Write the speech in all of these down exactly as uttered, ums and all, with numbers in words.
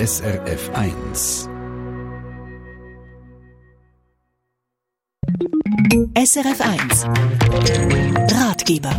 S R F eins. S R F eins Ratgeber.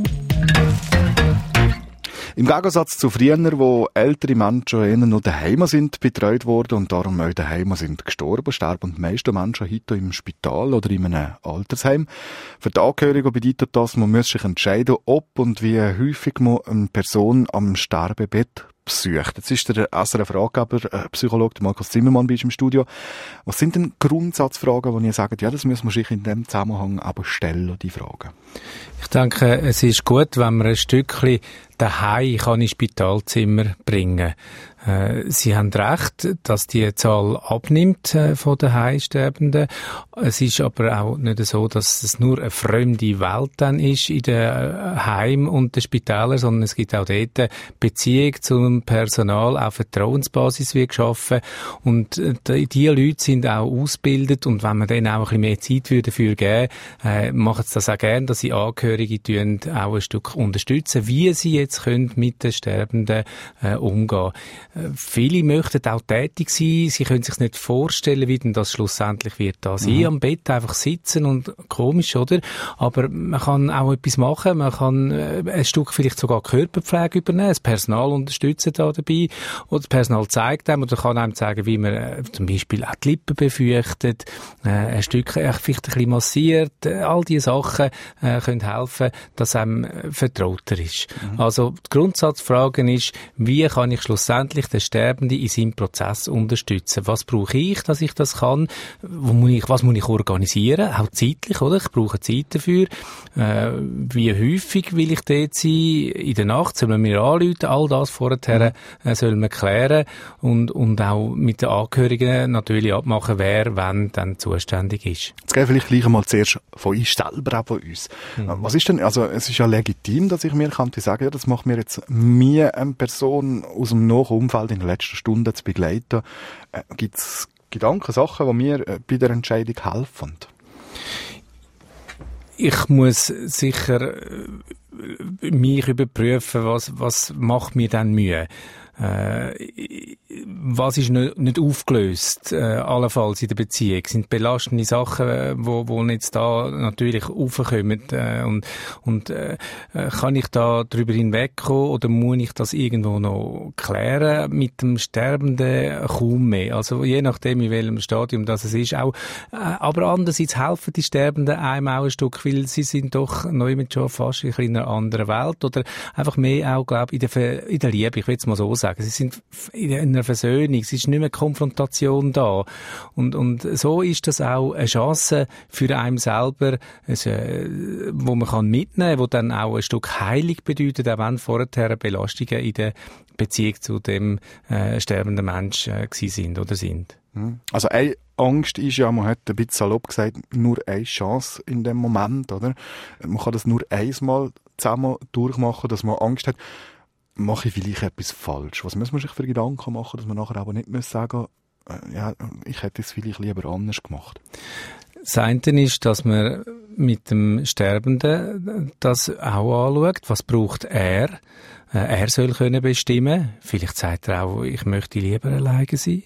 Im Gegensatz zu früher, wo ältere Menschen eher noch daheim sind betreut worden und darum auch daheim sind gestorben, sterben die meisten Menschen heute im Spital oder in einem Altersheim. Für die Angehörigen bedeutet das, man muss sich entscheiden, ob und wie häufig man eine Person am Sterbebett besucht. Jetzt ist der S R F-Ratgeber, äh, Psychologe Markus Zimmermann bei uns im Studio. Was sind denn Grundsatzfragen, wo ihr sagt, ja, das muss man sich in dem Zusammenhang aber stellen, die Fragen? Ich denke, es ist gut, wenn man ein Stückchen daheim kann ins Spitalzimmer bringen. Äh, Sie haben recht, dass die Zahl abnimmt äh, von den Heimsterbenden. Es ist aber auch nicht so, dass es nur eine fremde Welt dann ist in den Heim und den Spitälern, sondern es gibt auch dort eine Beziehung zum Personal, auf Vertrauensbasis wird geschaffen und die, die Leute sind auch ausgebildet und wenn man denen auch ein bisschen mehr Zeit würde dafür geben, äh, machen sie das auch gerne, dass sie Angehörige tun, auch ein Stück unterstützen, wie sie jetzt können mit den Sterbenden äh, umgehen. Äh, viele möchten auch tätig sein, sie können sich nicht vorstellen, wie denn das schlussendlich wird da sein, mhm. am Bett einfach sitzen und komisch, oder? Aber man kann auch etwas machen, man kann äh, ein Stück vielleicht sogar Körperpflege übernehmen, das Personal unterstützen da dabei oder das Personal zeigt einem oder kann einem zeigen, wie man äh, zum Beispiel auch die Lippen befürchtet, äh, ein Stück äh, vielleicht ein bisschen massiert, äh, all diese Sachen äh, können helfen, dass einem äh, vertrauter ist. Mhm. Also die Grundsatzfrage ist, wie kann ich schlussendlich den Sterbenden in seinem Prozess unterstützen? Was brauche ich, dass ich das kann? Wo muss ich, was muss ich organisieren? Auch zeitlich, oder? Ich brauche Zeit dafür. Äh, wie häufig will ich dort sein? In der Nacht sollen wir mir anrufen? All das vorher äh, sollen wir klären und, und auch mit den Angehörigen natürlich abmachen, wer wann dann zuständig ist. Jetzt gehen wir vielleicht gleich einmal zuerst von uns selber, auch von uns. Mhm. Was ist denn, also es ist ja legitim, dass ich mir könnte sagen, ja, das macht mir jetzt mir eine Person aus dem Nachumfeld in der letzten Stunde zu begleiten. Äh, gibt es Gedanken, Sachen, die mir äh, bei der Entscheidung helfen? Ich muss sicher äh, mich überprüfen, was, was macht mir dann Mühe. Äh, was ist nicht, nicht aufgelöst, äh, allenfalls in der Beziehung? Sind belastende Sachen, wo, wo jetzt da natürlich aufkommen, äh, und, und äh, kann ich da drüber hinwegkommen oder muss ich das irgendwo noch klären mit dem Sterbenden kaum mehr? Also je nachdem, in welchem Stadium das es ist. Auch, äh, aber andererseits helfen die Sterbenden einem auch ein Stück, weil sie sind doch noch immer schon fast in einer anderen Welt oder einfach mehr auch, glaube ich, in der, in der Liebe, ich will es mal so sagen. Sie sind in einer Versöhnung, es ist nicht mehr Konfrontation da. Und, und so ist das auch eine Chance für einen selber, also, wo man kann mitnehmen, wo dann auch ein Stück Heilung bedeutet, auch wenn vorher Belastungen in der Beziehung zu dem äh, sterbenden Menschen äh, gewesen sind oder sind. Also eine Angst ist ja, man hat ein bisschen salopp gesagt, nur eine Chance in dem Moment, oder? Man kann das nur einmal zusammen durchmachen, dass man Angst hat, mache ich vielleicht etwas falsch? Was muss man sich für Gedanken machen, dass man nachher aber nicht muss sagen, äh, ja, ich hätte es vielleicht lieber anders gemacht? Das eine ist, dass man mit dem Sterbenden das auch anschaut. Was braucht er? Er soll können bestimmen. Vielleicht sagt er auch, ich möchte lieber alleine sein.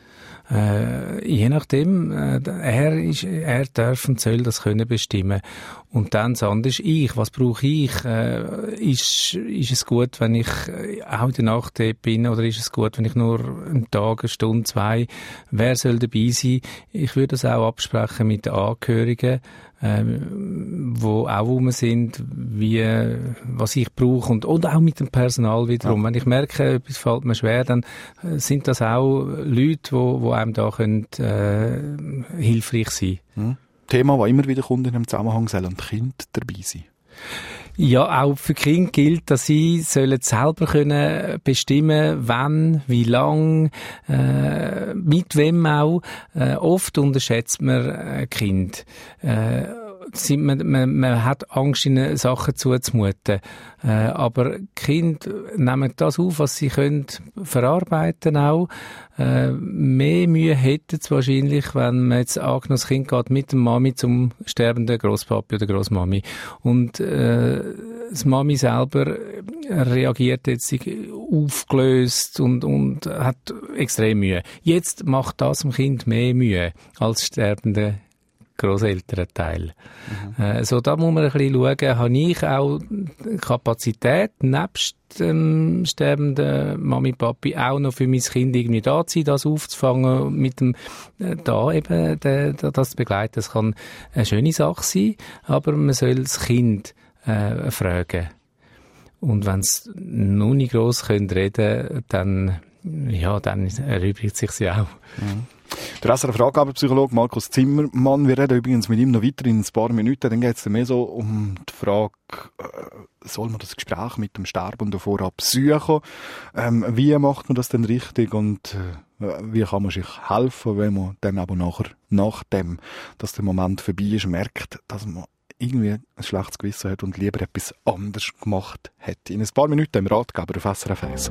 Äh, je nachdem, äh, er, ist, er darf und soll das können bestimmen. Und dann das andere ist ich. Was brauche ich? Äh, ist, ist es gut, wenn ich auch in der Nacht dort bin, oder ist es gut, wenn ich nur einen Tag, eine Stunde, zwei, wer soll dabei sein? Ich würde das auch absprechen mit den Angehörigen, ähm, wo auch rum sind, wie, was ich brauche und, und auch mit dem Personal wiederum. Ja. Wenn ich merke, etwas fällt mir schwer, dann sind das auch Leute, wo, wo einem da können, äh, hilfreich sein. Mhm. Thema, das immer wieder kommt in einem Zusammenhang, sollen Kinder dabei sein? Ja, auch für Kinder gilt, dass sie sollen selber können bestimmen, wann, wie lang, äh, mit wem auch. Äh, oft unterschätzt man äh, Kind. Äh, sind, man, man, man hat Angst, ihnen Sachen zuzumuten. Äh, aber die Kinder nehmen das auf, was sie können verarbeiten auch. Äh, mehr Mühe hätten sie wahrscheinlich, wenn man jetzt angenommen, das Kind geht mit der Mami zum sterbenden Grosspapi oder Grossmami. Und äh, das Mami selber reagiert jetzt aufgelöst und, und hat extrem Mühe. Jetzt macht das dem Kind mehr Mühe als sterbende Grosselternteil. Mhm. Äh, so, da muss man ein bisschen schauen, habe ich auch Kapazität, nebst dem sterbenden Mami, Papi, auch noch für mein Kind irgendwie da zu sein, das aufzufangen, mit dem, äh, da eben, de, de, das zu begleiten. Das kann eine schöne Sache sein, aber man soll das Kind äh, fragen. Und wenn es noch nicht gross reden können, dann, ja, dann erübrigt es sich ja auch. Mhm. Der S R F-Fraggabenpsychologe Markus Zimmermann, wir reden übrigens mit ihm noch weiter in ein paar Minuten, dann geht es mehr so um die Frage, äh, soll man das Gespräch mit dem Sterbenden vorab suchen? Ähm, wie macht man das denn richtig und äh, wie kann man sich helfen, wenn man dann aber nachher, nachdem, dass der Moment vorbei ist, merkt, dass man irgendwie ein schlechtes Gewissen hat und lieber etwas anderes gemacht hätte. In ein paar Minuten im Ratgeber auf S R F eins.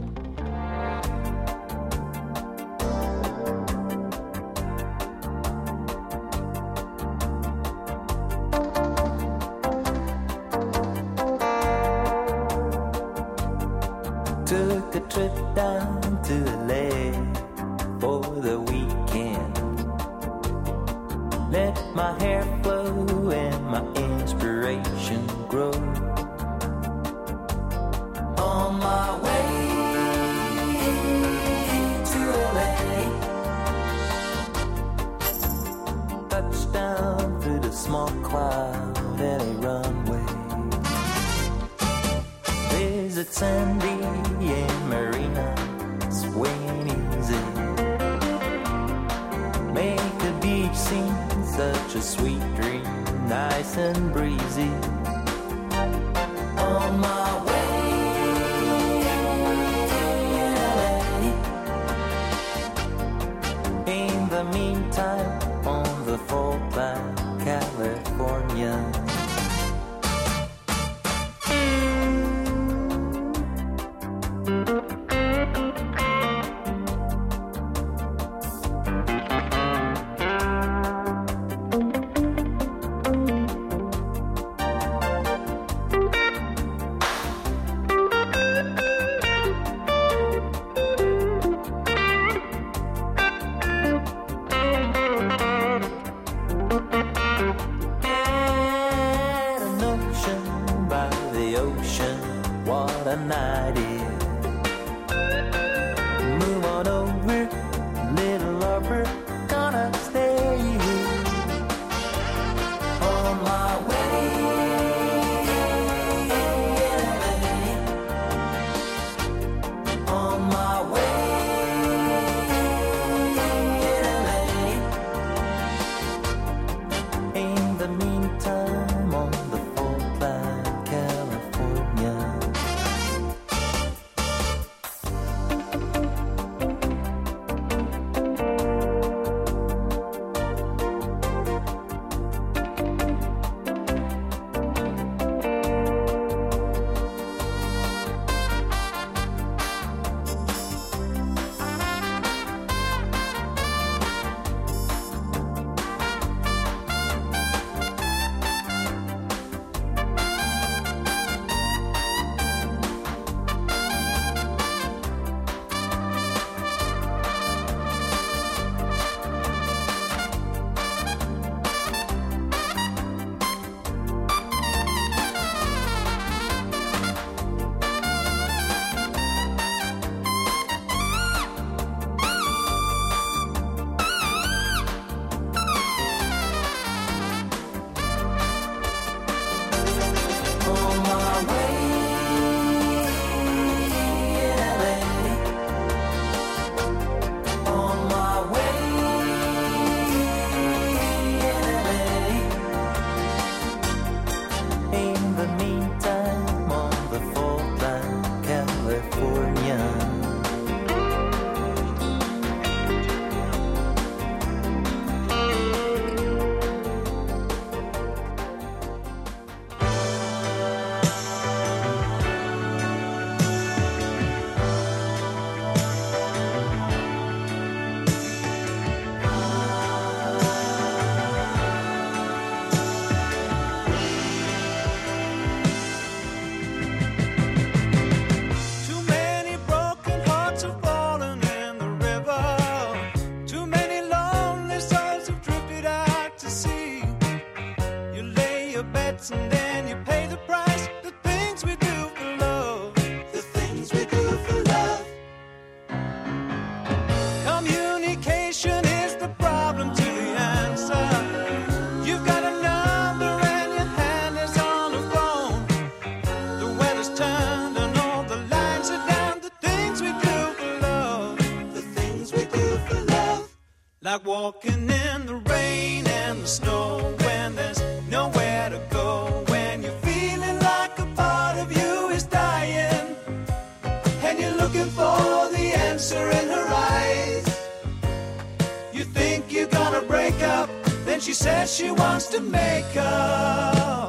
Took a trip down to L A for the weekend. Let my hair flow and my inspiration grow. On my way to L A, touchdown through the small cloud L A runway. Visit Sandy and Marina, swing easy. Make the beach seem such a sweet dream, nice and breezy. On my way to L A. In the meantime, on the fault line, California. Like walking in the rain and the snow when there's nowhere to go. When you're feeling like a part of you is dying and you're looking for the answer in her eyes. You think you're gonna break up, then she says she wants to make up.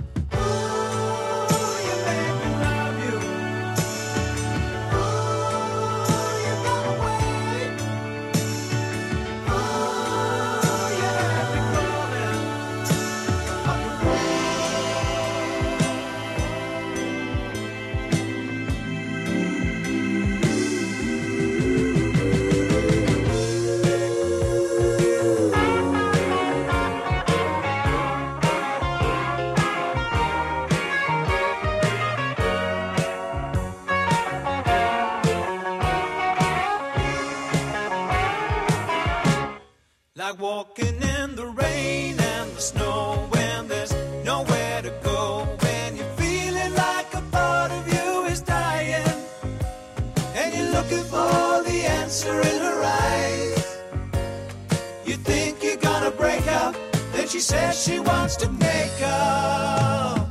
Like walking in the rain and the snow when there's nowhere to go. When you're feeling like a part of you is dying and you're looking for the answer in her eyes. You think you're gonna break up, then she says she wants to make up.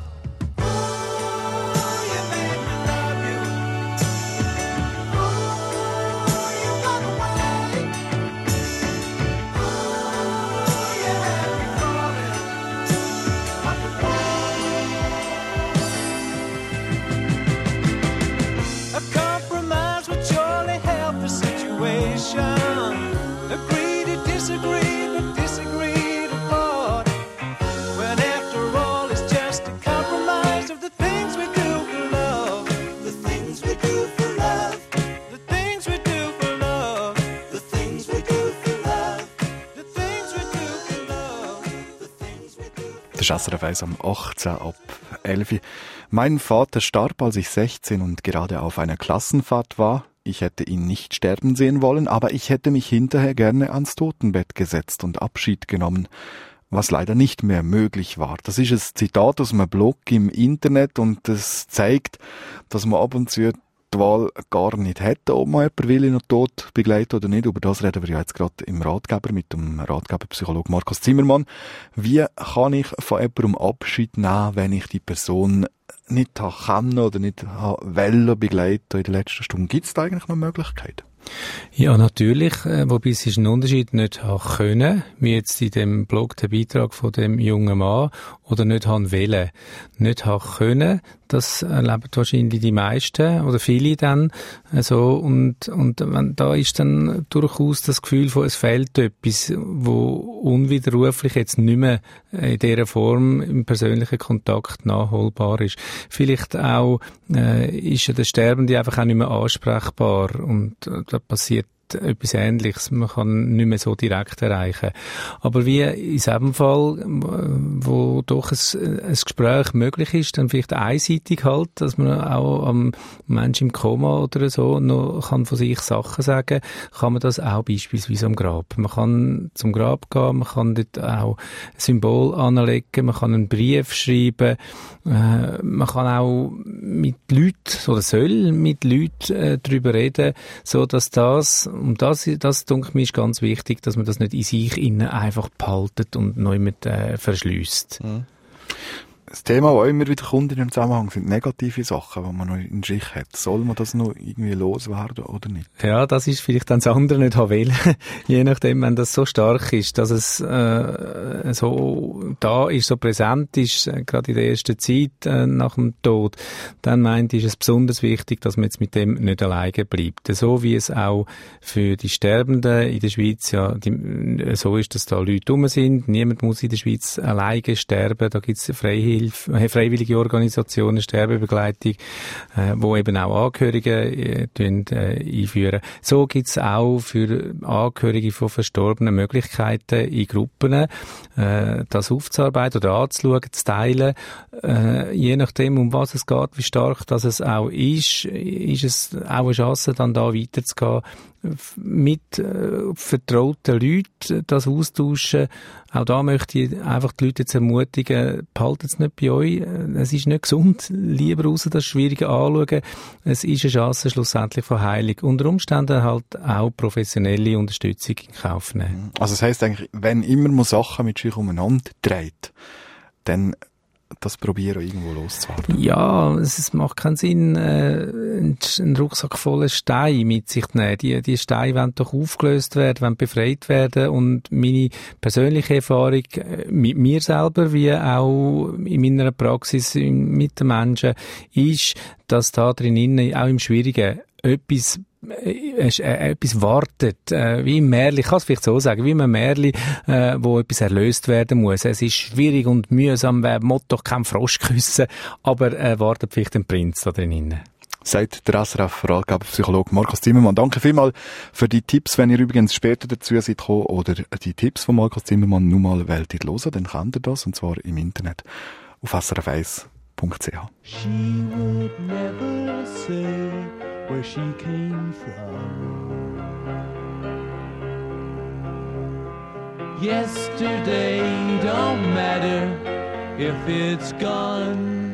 Agree to disagree, but disagree to part. When after all it's just a compromise of the things we do for love. The things we do for love. The things we do for love. The things we do for love. The things we do for love. The things we do for love. Das ist S R F eins am achtzehn ab elf. Mein Vater starb, als ich sechzehn und gerade auf einer Klassenfahrt war. Ich hätte ihn nicht sterben sehen wollen, aber ich hätte mich hinterher gerne ans Totenbett gesetzt und Abschied genommen, was leider nicht mehr möglich war. Das ist ein Zitat aus einem Blog im Internet und das zeigt, dass man ab und zu die Wahl gar nicht hätte, ob man jemanden will in den Tod begleiten oder nicht. Über das reden wir ja jetzt gerade im Ratgeber mit dem Ratgeberpsychologen Markus Zimmermann. Wie kann ich von jemandem Abschied nehmen, wenn ich die Person nicht kann oder nicht wollen begleiten in der letzten Stunde? Gibt es da eigentlich noch Möglichkeiten? Ja, natürlich, wobei es ist ein Unterschied, nicht haben können, wie jetzt in dem Blog der Beitrag von dem jungen Mann, oder nicht haben wollen. Nicht haben können, das erleben wahrscheinlich die meisten oder viele dann so, und, und wenn, da ist dann durchaus das Gefühl von, es fehlt etwas, wo unwiderruflich jetzt nicht mehr in dieser Form im persönlichen Kontakt nachholbar ist. Vielleicht auch äh, ist ja der Sterbende einfach auch nicht mehr ansprechbar, und äh, da passiert etwas Ähnliches. Man kann nicht mehr so direkt erreichen. Aber wie in diesem Fall, wo doch ein, ein Gespräch möglich ist, dann vielleicht einseitig halt, dass man auch am Menschen im Koma oder so noch kann von sich Sachen sagen, kann man das auch beispielsweise am Grab. Man kann zum Grab gehen, man kann dort auch ein Symbol anlegen, man kann einen Brief schreiben, äh, man kann auch mit Leuten oder soll mit Leuten äh, darüber reden, so dass das, und das, das denke ich, ist ganz wichtig, dass man das nicht in sich innen einfach behaltet und neu mit äh, verschliesst. Mhm. Das Thema, das immer wieder kommt in dem Zusammenhang, sind negative Sachen, die man noch in sich hat. Soll man das noch irgendwie loswerden oder nicht? Ja, das ist vielleicht dann das andere nicht haben wollen. Je nachdem, wenn das so stark ist, dass es äh, so da ist, so präsent ist, äh, gerade in der ersten Zeit äh, nach dem Tod, dann meint ist es besonders wichtig, dass man jetzt mit dem nicht alleine bleibt. So wie es auch für die Sterbenden in der Schweiz ja die, so ist, dass da Leute rum sind. Niemand muss in der Schweiz alleine sterben. Da gibt es Freiheit, freiwillige Organisationen, Sterbebegleitung, äh, wo eben auch Angehörige äh, äh, einführen. So gibt's auch für Angehörige von Verstorbenen Möglichkeiten in Gruppen, äh, das aufzuarbeiten oder anzuschauen, zu teilen. Äh, je nachdem, um was es geht, wie stark das es auch ist, ist es auch eine Chance, dann da weiterzugehen mit äh, vertrauten Leuten das austauschen. Auch da möchte ich einfach die Leute jetzt ermutigen, behaltet es nicht bei euch. Es ist nicht gesund. Lieber raus das Schwierige anschauen. Es ist eine Chance schlussendlich von Heilung. Unter Umständen halt auch professionelle Unterstützung in Kauf nehmen. Also das heisst eigentlich, wenn immer man Sachen mit sich umeinander dreht, dann das probieren irgendwo loszuwerden. Ja, es, es macht keinen Sinn, äh, einen Rucksack voller Steine mit sich zu nehmen. Die, die Steine wollen doch aufgelöst werden, wollen befreit werden. Und meine persönliche Erfahrung äh, mit mir selber, wie auch in meiner Praxis mit den Menschen, ist, dass da drinnen auch im Schwierigen etwas Äh, äh, etwas wartet, äh, wie im Märchen, ich kann es vielleicht so sagen, wie im Märchen, äh, wo etwas erlöst werden muss. Es ist schwierig und mühsam, wer muss doch keinen Frosch küssen, aber äh, wartet vielleicht ein Prinz da drinnen. Sagt der S R F-Ratgeber-Psychologe Markus Zimmermann. Danke vielmals für die Tipps. Wenn ihr übrigens später dazu seid gekommen oder die Tipps von Markus Zimmermann nur mal wählt hören, dann könnt ihr das, und zwar im Internet auf s r f eins punkt c h. She would never say where she came from. Yesterday don't matter if it's gone.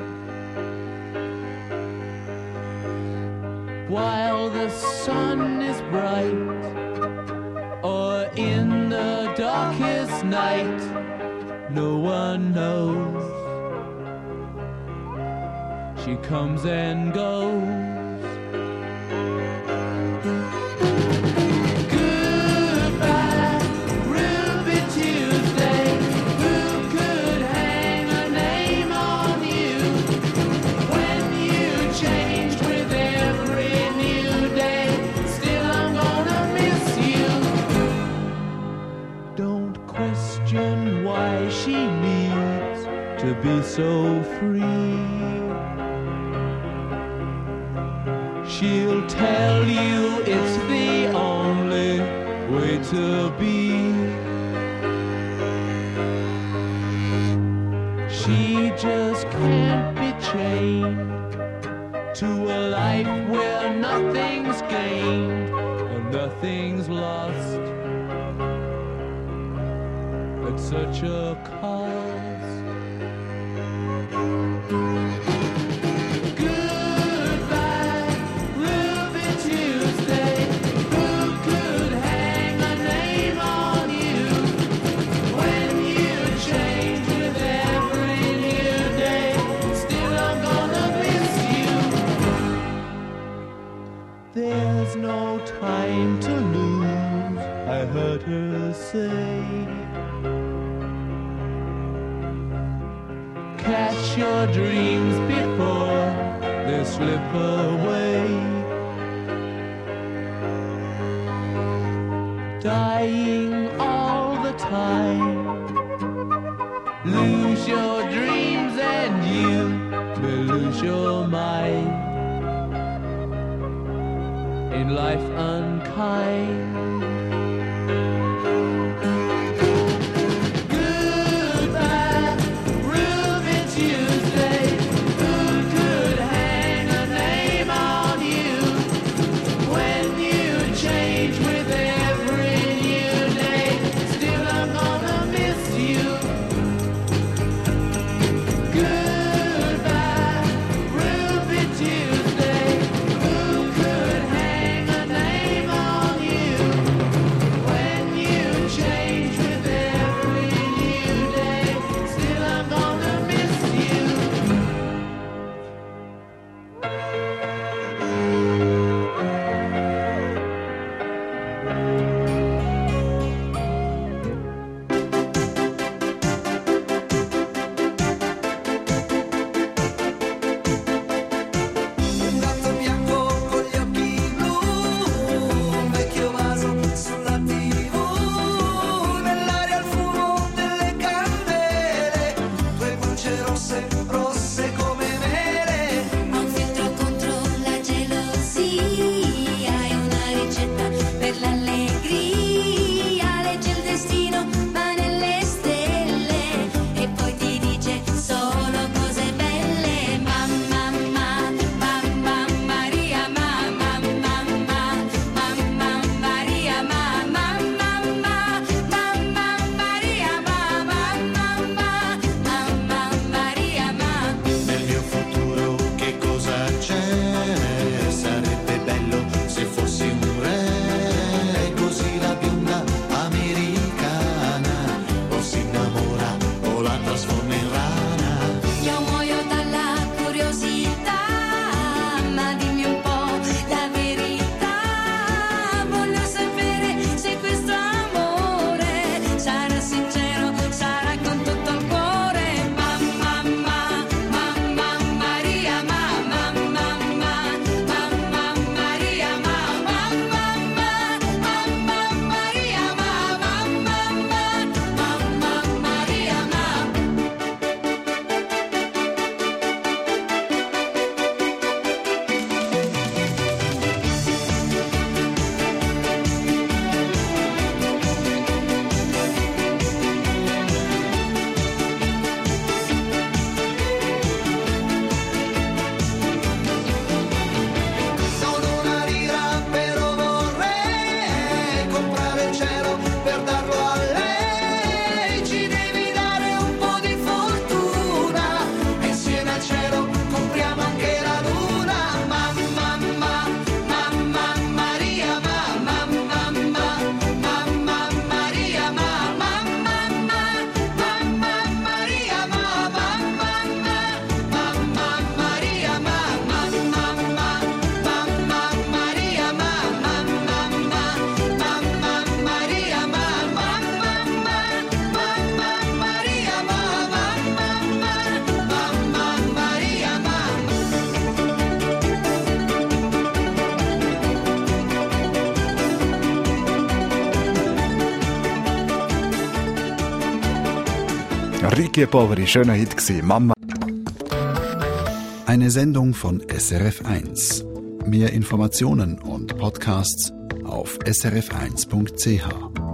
While the sun is bright or in the darkest night, no one knows. She comes and goes. Goodbye, Ruby Tuesday. Who could hang a name on you when you changed with every new day? Still, I'm gonna miss you. Don't question why she needs to be so free. She'll tell you it's the only way to be. She just can't be chained to a life where nothing's gained and nothing's lost at such a cost. There's no time to lose, I heard her say. Catch your dreams before they slip away. Dying all the time. Lose your dreams and you may lose your mind. In life unkind. Goodbye, Ruby Tuesday. Who could hang a name on you when you change with every new day? Still, I'm gonna miss you. Goodbye, Ruby Tuesday. Who could hang a name on you? Ricky Poveri, schöner Hit gewesen. Mama. Eine Sendung von S R F eins. Mehr Informationen und Podcasts auf s r f eins punkt c h.